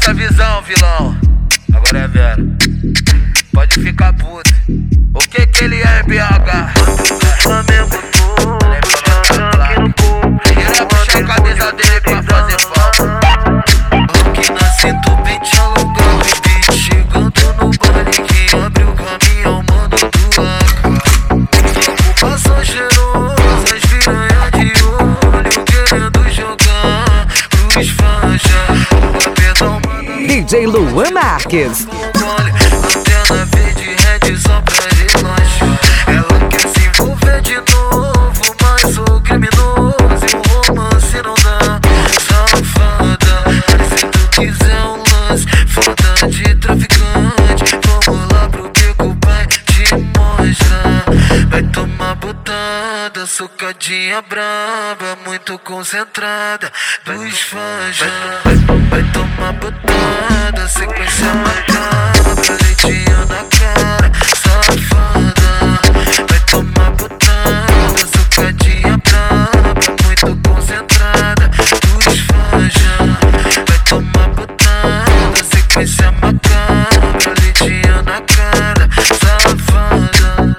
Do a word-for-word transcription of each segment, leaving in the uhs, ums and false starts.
essa visão, vilão. Agora é Vera. Pode ficar puto. O que que ele é, B H? Flamengo todo. Ele puxa a camisa dele pra fazer falta. Aqui na cinto, pente alongado e beat. Chegando no baile que abre o caminhão, mano do A K. Ocupação cheirosa, as piranha de olho, querendo jogar pros fanja. Perdão, mano. D J Luan Marques. Antena verde, red só pra relaxar. Ela quer se envolver de novo, mas sou criminoso e o romance não dá. Safada, se tu quiser um lance, foda de traficante, vamos lá pro beco, vai te mostrar. Vai tomar botada, socadinha braba, muito concentrada dos fãs já. Vai, vai tomar botada, sequência macabra, leitinho na cara, safada. Vai tomar botada, socadinha braba, muito concentrada dos fãs já. Vai tomar botada, sequência macabra, leitinho na cara, safada.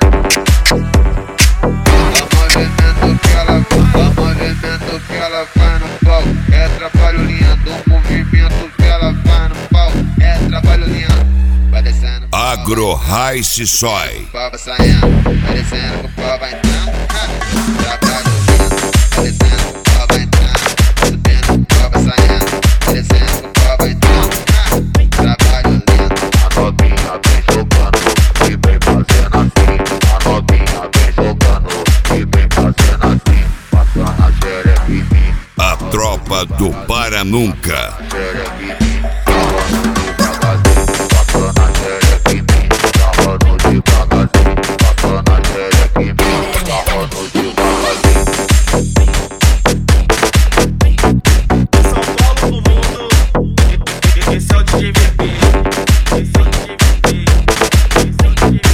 Movimento que ela faz no palco é trabalho lindo. O movimento que ela faz no palco é trabalho lindo. Vai descendo, Agro Rice Soy. o pau vai saindo, vai descendo, o pau vai entrando. Trabalho lindo, vai descendo, o pau vai entrando. Subendo, o pau vai saindo, vai descendo, o pau vai entrando. Trabalho lindo. A novinha vem jogando e vem fazendo assim. A novinha vem jogando e vem fazendo assim. Passando a xereca em mim, A tropa do Para Nunca. xereca em mim, travando devagarzinho. Passando a xereca em mim, travando devagarzinho. Passando a xereca em mim, travando devagarzinho. São Paulo do mundo, esse é o D J V P. Esse é o D J V P. Esse é o D J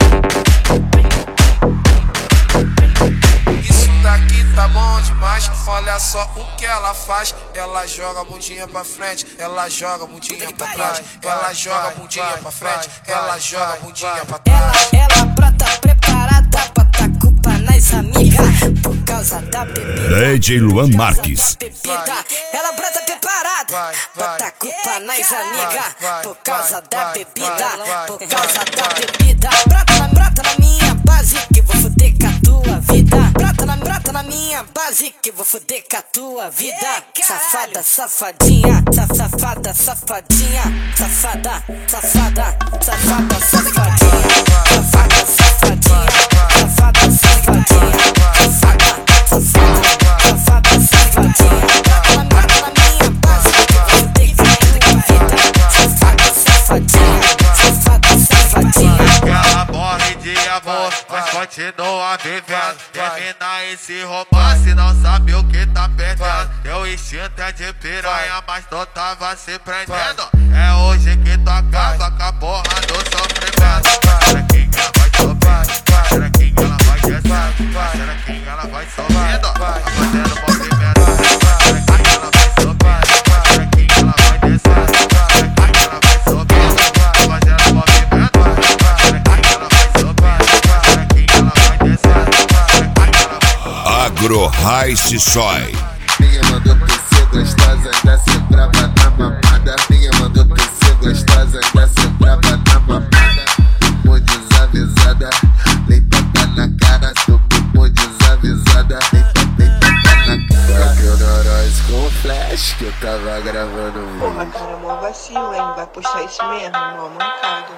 V P. Isso daqui tá bom demais, olha só o que ela faz. Ela joga a bundinha pra frente, ela joga a bundinha pra trás, ela joga a bundinha pra frente, ela joga a bundinha pra trás. Ela, ela brota preparada pra tá culpa nas amigas, por causa da bebida. D J Luan Marques. Ela brota preparada pra tá culpa nas amigas, por causa da bebida, por causa da bebida. Brota na, brota na minha base que vou foder com a tua vida. Brota na, brota na minha base que vou foder com a tua vida. Safada, safadinha, sa- safada, safadinha, safada, safada, safada, safadinha, safada, safadinha, safada, safadinha, safada, safada, safada, safadinha. Brota na minha base que vou foder com a tua vida. Safada, safadinha, safada, safadinha. Ela morre de amor, mas continua vivendo. Termina esse romance, não sabe o que tá perdendo. Teu instinto é de piranha, mas tu tava se prendendo. É hoje que tu acaba com a porra do sofrimento. Xerequinha ela vai subindo, xerequinha ela vai descendo, xerequinha ela vai subindo, vai fazendo movimento. Xerequinha ela vai subindo, xerequinha ela vai descendo, xerequinha ela vai subindo, vai fazendo movimento. Xerequinha ela vai subindo, xerequinha ela vai descendo, xerequinha ela vai. Agro Rice Soy. Ninguém mandou tu ser gostosa, ainda ser brava na mamada. Ninguém mandou tu ser gostosa, ainda ser brava na mamada. Bumbum desavisada, leitada na cara. Seu bumbum desavisada, leita, leitada na cara. Bateu neurose com flash que eu tava gravando o Porra, vídeo. cara, mó vacilo, hein? Vai puxar isso mesmo, mó mancado.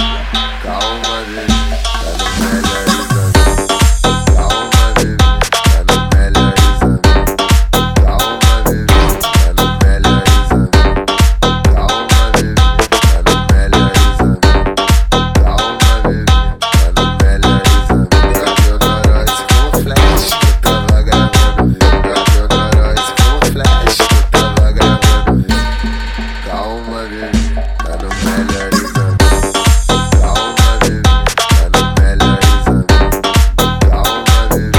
Calma, bebê, tá no melhor exame. Calma, bebê, tá no melhor exame. Calma, bebê, tá no melhor exame. Calma, bebê, tá no melhor exame. Calma, bebê, tá no melhor exame. Bateu neurose com flash que eu tava gravando o vídeo. Bateu neurose com flash que eu tava gravando o vídeo. Calma, bebê, tá no melhor exame. Calma, bebê, tá no melhor exame. Calma, bebê,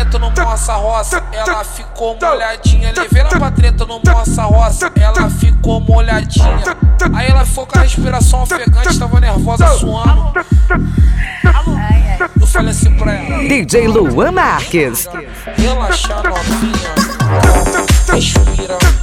treta no Moça Roça, ela ficou molhadinha. Levei ela pra treta no Moça Roça, ela ficou molhadinha. Aí ela ficou com a respiração ofegante, tava nervosa, suando. Eu falei assim pra ela: D J Luan Marques. relaxa, novinha, respira.